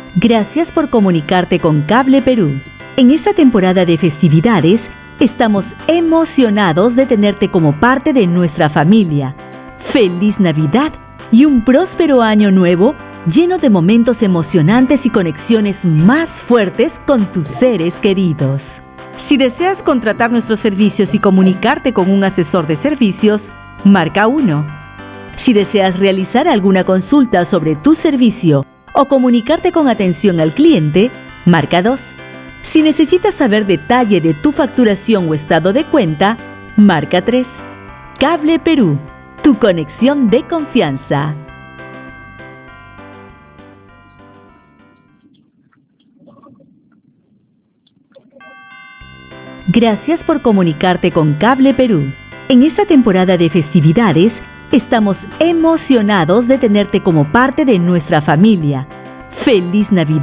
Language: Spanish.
Gracias por comunicarte con Cable Perú. En esta temporada de festividades, estamos emocionados de tenerte como parte de nuestra familia. ¡Feliz Navidad y un próspero año nuevo lleno de momentos emocionantes y conexiones más fuertes con tus seres queridos! Si deseas contratar nuestros servicios y comunicarte con un asesor de servicios, marca 1. Si deseas realizar alguna consulta sobre tu servicio o comunicarte con atención al cliente, marca 2. Si necesitas saber detalle de tu facturación o estado de cuenta, marca 3. Cable Perú, tu conexión de confianza. Gracias por comunicarte con Cable Perú. En esta temporada de festividades, estamos emocionados de tenerte como parte de nuestra familia. ¡Feliz Navidad!